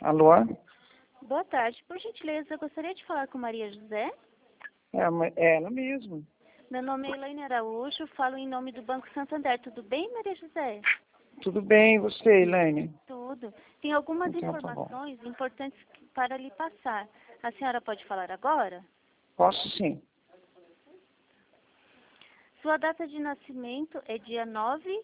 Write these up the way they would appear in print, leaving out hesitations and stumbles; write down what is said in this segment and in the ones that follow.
Alô? Boa tarde. Por gentileza, eu gostaria de falar com Maria José. É ela mesmo. Meu nome é Elaine Araújo, falo em nome do Banco Santander. Tudo bem, Maria José? Tudo bem, e você, Elaine? Tudo. Tem algumas Então tá bom. informações importantes para lhe passar. A senhora pode falar agora? Posso sim. Sua data de nascimento é dia 9.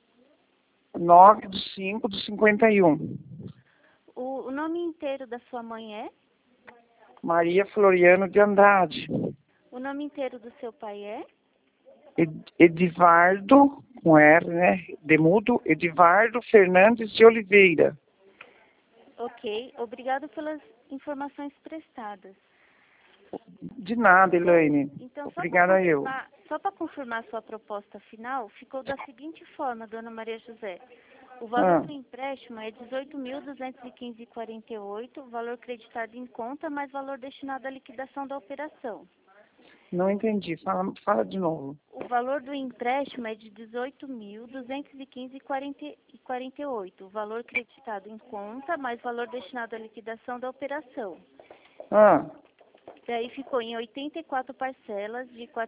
9/5/51. O nome inteiro da sua mãe é? Maria Floriano de Andrade. O nome inteiro do seu pai é? Edivardo, com R, né? Demudo, Edivardo Fernandes de Oliveira. Ok. Obrigado pelas informações prestadas. De nada, Elaine. Então, Obrigada eu. só para confirmar sua proposta final, ficou da seguinte forma, dona Maria José. O Ah. valor do empréstimo é R$ 18.215,48, valor creditado em conta, mais valor destinado à liquidação da operação. Não entendi. Fala de novo. O valor do empréstimo é de R$ 18.215,48, valor creditado em conta, mais valor destinado à liquidação da operação. Ah. Daí ficou em 84 parcelas de R$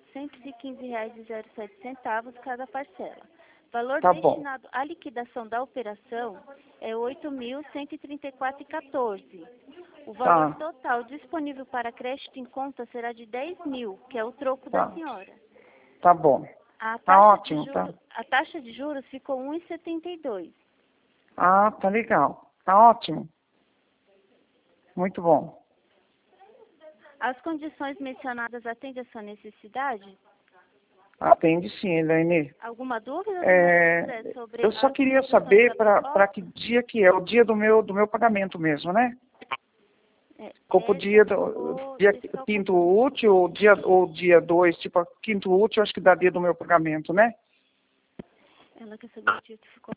415,07 cada parcela. Valor destinado à liquidação da operação é R$ 8.134,14. O valor total disponível para crédito em conta será de R$ 10.000, que é o troco da senhora. Tá bom. A taxa de juros ficou 1,72. Ah, tá legal. Tá ótimo. Muito bom. As condições mencionadas atendem a sua necessidade? Atende sim, Elaine. Alguma dúvida sobre eu só queria saber para que dia que é, o dia do meu pagamento mesmo, né? O dia quinto útil, ou dia 2, tipo, quinto útil, acho que dá dia do meu pagamento, né? Ela quer saber o dia que ficou.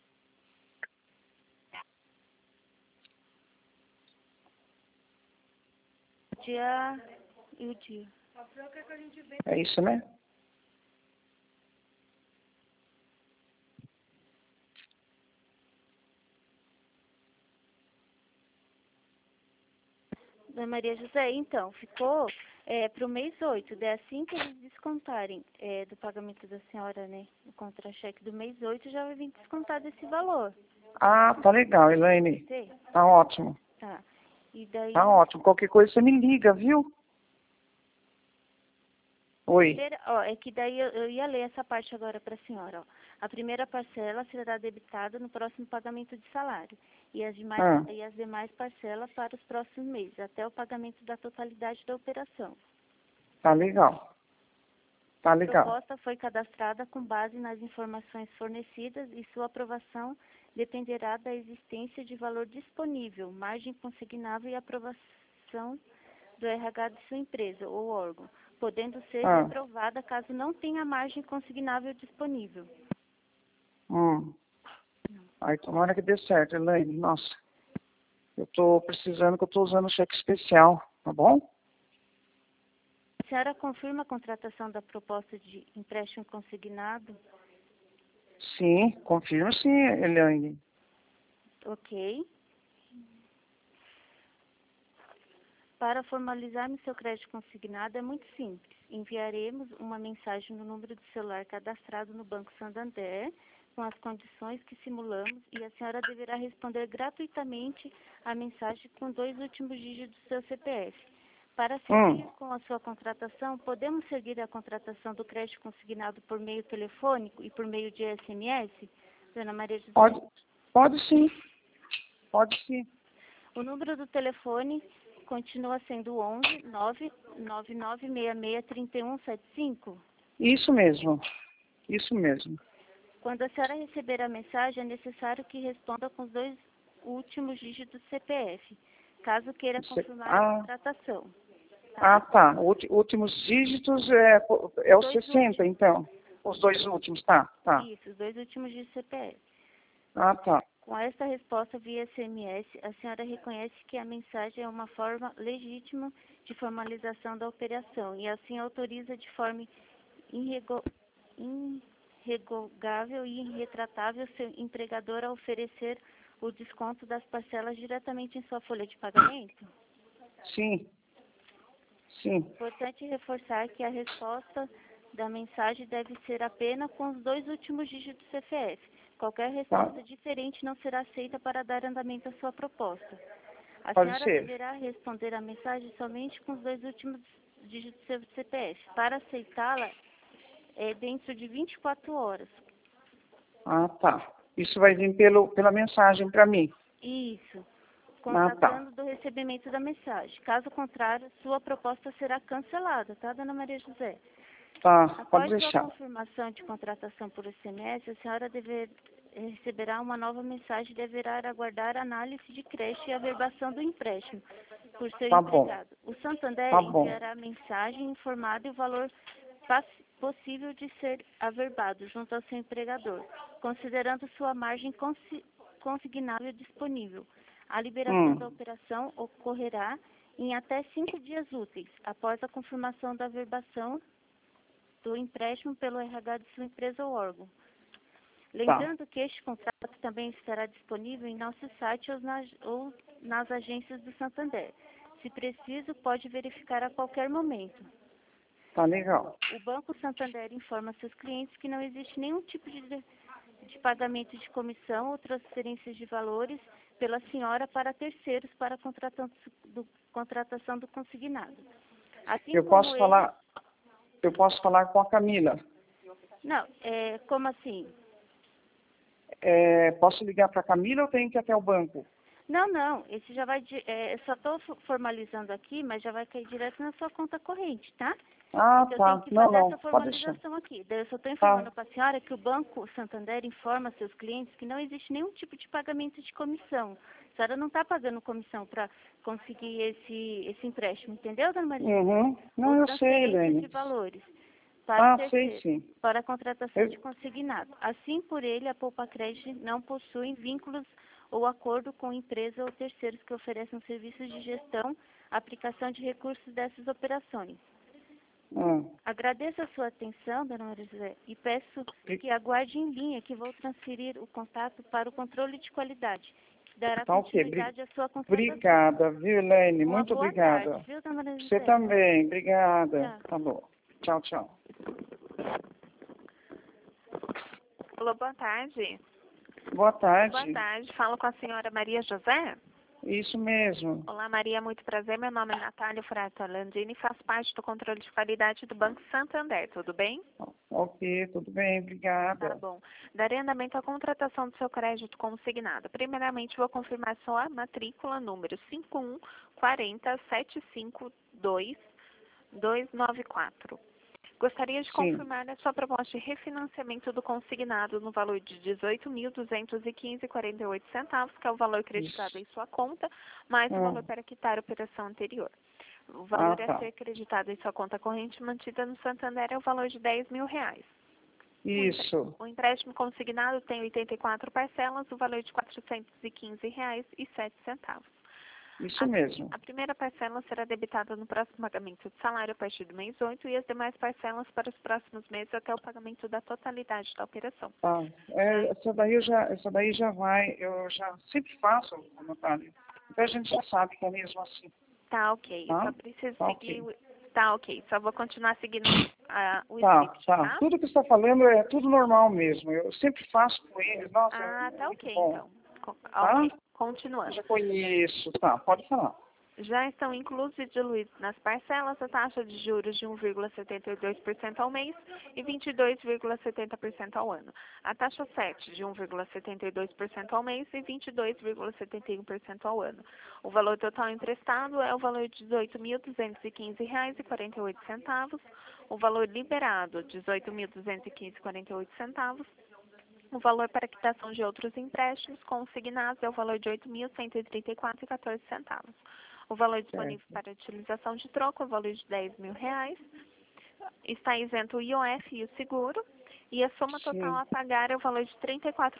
Dia e o dia. É isso, né? Dona Maria José, então, ficou para o mês 8, daí assim que eles descontarem do pagamento da senhora, né? O contra-cheque do mês 8 já vai vir descontado esse valor. Ah, tá legal, Elaine. Tá ótimo. Tá. E daí... Tá ótimo. Qualquer coisa você me liga, viu? Oi. É que daí eu ia ler essa parte agora para a senhora. Ó. A primeira parcela será debitada no próximo pagamento de salário e as demais parcelas para os próximos meses, até o pagamento da totalidade da operação. Tá legal. Tá legal. A proposta foi cadastrada com base nas informações fornecidas e sua aprovação dependerá da existência de valor disponível, margem consignável e aprovação do RH de sua empresa ou órgão, podendo ser reprovada caso não tenha margem consignável disponível. Ai, tomara que dê certo, Elaine. Nossa, eu tô precisando, que eu tô usando cheque especial, tá bom? A senhora confirma a contratação da proposta de empréstimo consignado? Sim, confirmo sim, Elaine. Ok. Para formalizarmos seu crédito consignado é muito simples. Enviaremos uma mensagem no número de celular cadastrado no Banco Santander, com as condições que simulamos, e a senhora deverá responder gratuitamente a mensagem com 2 últimos dígitos do seu CPF. Para seguir com a sua contratação, podemos seguir a contratação do crédito consignado por meio telefônico e por meio de SMS, dona Maria José? Pode sim. Pode sim. O número do telefone continua sendo 11 99966 3175? Isso mesmo. Isso mesmo. Quando a senhora receber a mensagem, é necessário que responda com os 2 últimos dígitos do CPF, caso queira confirmar a contratação. Tá? Tá. Últimos dígitos é os 60, então. Os 2 últimos, tá. Isso, os 2 últimos dígitos do CPF. Ah, tá. Com esta resposta via SMS, a senhora reconhece que a mensagem é uma forma legítima de formalização da operação e assim autoriza de forma irrevogável e irretratável seu empregador a oferecer o desconto das parcelas diretamente em sua folha de pagamento? Sim. Sim. Importante reforçar que a resposta da mensagem deve ser apenas com os 2 últimos dígitos do CPF. Qualquer resposta diferente não será aceita para dar andamento à sua proposta. A Pode senhora ser. deverá responder a mensagem somente com os 2 últimos dígitos do seu CPF. Para aceitá-la, é dentro de 24 horas. Ah, tá. Isso vai vir pela mensagem para mim. Isso. Ah, tá. Constatando do recebimento da mensagem. Caso contrário, sua proposta será cancelada, tá, dona Maria José? Tá, pode Após sua deixar. confirmação de contratação por SMS, a senhora receberá uma nova mensagem e deverá aguardar a análise de crédito e averbação do empréstimo por seu Tá bom. empregado. O Santander Tá bom. enviará a mensagem informada e o valor possível de ser averbado junto ao seu empregador, considerando sua margem consignável disponível. A liberação da operação ocorrerá em até 5 dias úteis, após a confirmação da averbação do empréstimo pelo RH de sua empresa ou órgão. Lembrando que este contrato também estará disponível em nosso site ou nas agências do Santander. Se preciso, pode verificar a qualquer momento. Tá legal. O Banco Santander informa seus clientes que não existe nenhum tipo de pagamento de comissão ou transferências de valores pela senhora para terceiros para a contratação do consignado. Assim Eu como posso falar com a Camila. Não, como assim? Posso ligar para a Camila ou tenho que ir até o banco? Não, esse já vai, eu só estou formalizando aqui, mas já vai cair direto na sua conta corrente, tá? Ah, Então, eu tá. tenho que fazer essa Pode deixar. formalização aqui. Daí eu só estou informando para a senhora que o Banco Santander informa seus clientes que não existe nenhum tipo de pagamento de comissão. A senhora não está pagando comissão para conseguir esse empréstimo, entendeu, dona Maria? Uhum. Não, Ou eu sei, transferência Helene. de valores para Sei sim. para a contratação de consignado. Assim, por ele, a Poupa Crédito não possui vínculos ou acordo com empresa ou terceiros que ofereçam serviços de gestão, aplicação de recursos dessas operações. Agradeço a sua atenção, dona Maria José, e peço que aguarde em linha que vou transferir o contato para o controle de qualidade, que dará continuidade à sua contratação. Obrigada, viu, Helene? Uma Muito boa obrigada. tarde, viu, dona Maria José? Você também. Obrigada. Tchau. Tá bom. Tchau, tchau. Alô, boa tarde. Boa tarde. Boa tarde. Falo com a senhora Maria José? Isso mesmo. Olá, Maria. Muito prazer. Meu nome é Natália Furata Landini e faço parte do controle de qualidade do Banco Santander. Tudo bem? Ok, tudo bem. Obrigada. Tá bom. Darei andamento à contratação do seu crédito consignado. Primeiramente, vou confirmar sua matrícula, número 5140752-294. Gostaria de confirmar a sua proposta de refinanciamento do consignado no valor de R$ 18.215,48, que é o valor creditado em sua conta, mais o valor para quitar a operação anterior. O valor a ser creditado em sua conta corrente mantida no Santander é o valor de R$ 10.000. Isso. O empréstimo consignado tem 84 parcelas, o valor de R$ 415,07. Isso mesmo. A primeira parcela será debitada no próximo pagamento de salário a partir do mês 8 e as demais parcelas para os próximos meses até o pagamento da totalidade da operação. Essa daí já vai, eu já sempre faço, Natália. Então a gente já sabe que é mesmo assim. Tá, ok. Tá? Só preciso seguir Ok. Tá, ok. Só vou continuar seguindo o script, tá? Tudo que você está falando é tudo normal mesmo. Eu sempre faço com eles. Nossa, tá muito ok, bom. então. Tá? Ok. Continuando. Já conheço. Tá, pode falar. Já estão inclusos e diluídos nas parcelas a taxa de juros de 1,72% ao mês e 22,70% ao ano. A taxa 7 de 1,72% ao mês e 22,71% ao ano. O valor total emprestado é o valor de R$ 18.215,48. O valor liberado, R$ 18.215,48. O valor para quitação de outros empréstimos consignados é o valor de R$ 8.134,14. O valor disponível para utilização de troco é o valor de R$ 10.000. Está isento o IOF e o seguro. E a soma total a pagar é o valor de R$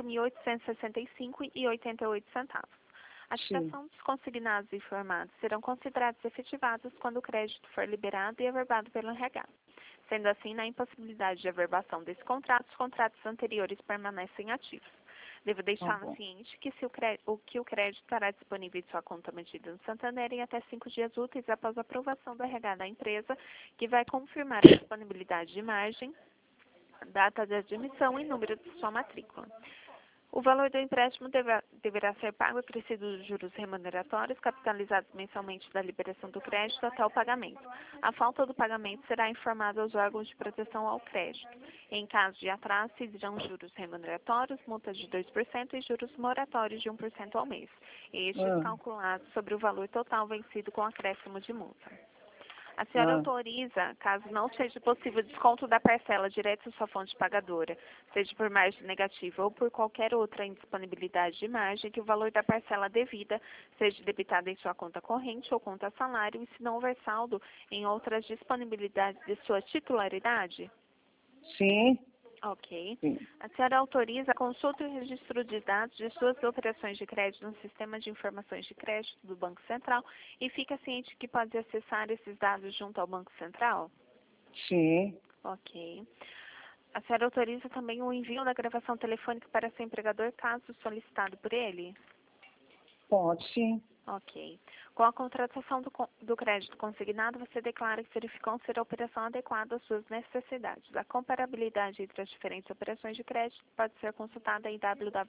34.865,88. A quitação dos consignados informados serão considerados efetivados quando o crédito for liberado e averbado pelo RH. Sendo assim, na impossibilidade de averbação desse contrato, os contratos anteriores permanecem ativos. Devo deixá-lo bom. ciente que que o crédito estará disponível em sua conta mantida no Santander em até 5 dias úteis após a aprovação do RH da empresa, que vai confirmar a disponibilidade de margem, data de admissão e número de sua matrícula. O valor do empréstimo deverá ser pago acrescido dos juros remuneratórios capitalizados mensalmente da liberação do crédito até o pagamento. A falta do pagamento será informada aos órgãos de proteção ao crédito. Em caso de atraso, irão juros remuneratórios, multa de 2% e juros moratórios de 1% ao mês. Estes calculados sobre o valor total vencido com acréscimo de multa. A senhora autoriza, caso não seja possível desconto da parcela direto à sua fonte pagadora, seja por margem negativa ou por qualquer outra indisponibilidade de margem, que o valor da parcela devida seja debitado em sua conta corrente ou conta salário e se não houver saldo em outras disponibilidades de sua titularidade? Sim. Ok. Sim. A senhora autoriza a consulta e o registro de dados de suas operações de crédito no Sistema de Informações de Crédito do Banco Central e fica ciente que pode acessar esses dados junto ao Banco Central? Sim. Ok. A senhora autoriza também o envio da gravação telefônica para seu empregador, caso solicitado por ele? Pode, sim. Ok. Com a contratação do crédito consignado, você declara que verificou ser a operação adequada às suas necessidades. A comparabilidade entre as diferentes operações de crédito pode ser consultada em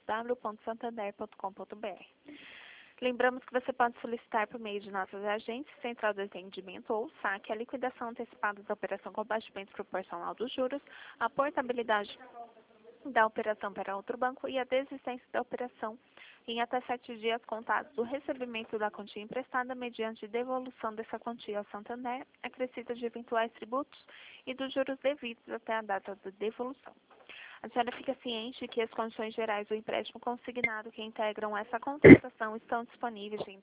www.santander.com.br. Lembramos que você pode solicitar por meio de nossas agências, Central de Atendimento ou SAC, a liquidação antecipada da operação com abatimento proporcional dos juros, a portabilidade da operação para outro banco e a desistência da operação em até 7 dias contados do recebimento da quantia emprestada mediante devolução dessa quantia ao Santander, acrescida de eventuais tributos e dos juros devidos até a data da devolução. A senhora fica ciente que as condições gerais do empréstimo consignado que integram essa contratação estão disponíveis em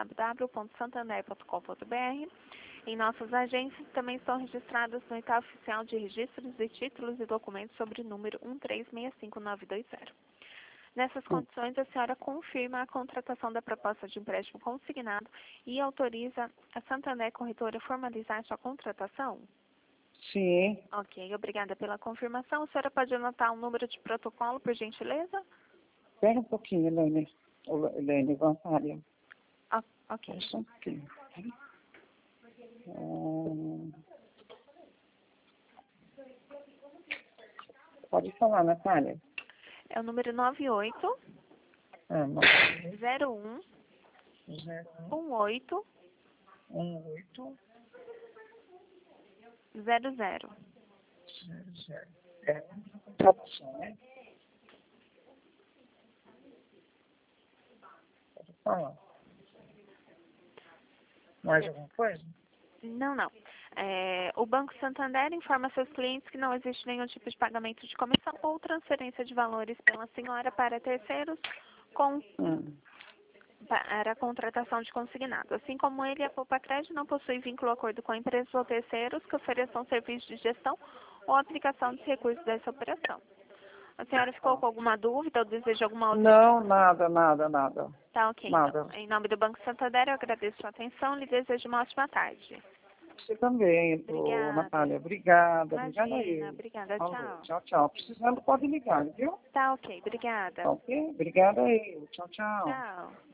www.santander.com.br. Em nossas agências também estão registradas no edital oficial de registros de títulos e documentos sobre o número 1365920. Nessas condições, a senhora confirma a contratação da proposta de empréstimo consignado e autoriza a Santander Corretora a formalizar sua contratação? Sim. Ok, obrigada pela confirmação. A senhora pode anotar o número de protocolo, por gentileza? Espera um pouquinho, Elaine Gonçalves. Ok. Só um pouquinho. Pode falar, Natália. É o número 98 01 18 00. É tradução, né? Pode falar. Mais alguma coisa? Não. O Banco Santander informa seus clientes que não existe nenhum tipo de pagamento de comissão ou transferência de valores pela senhora para terceiros para a contratação de consignado. Assim como ele, a Poupa Crédito não possui vínculo ou acordo com empresas ou terceiros que ofereçam serviços de gestão ou aplicação dos recursos dessa operação. A senhora ficou com alguma dúvida ou deseja alguma outra? Não, nada. Tá, ok. Nada. Então, em nome do Banco Santander, eu agradeço sua atenção e lhe desejo uma ótima tarde. Você também, Obrigada. Natália. Obrigada. Imagina, Obrigada aí. obrigada. Tchau, tchau. Precisando, pode ligar, viu? Tá, ok. Obrigada. Tá ok? Obrigada aí. Tchau. Tchau.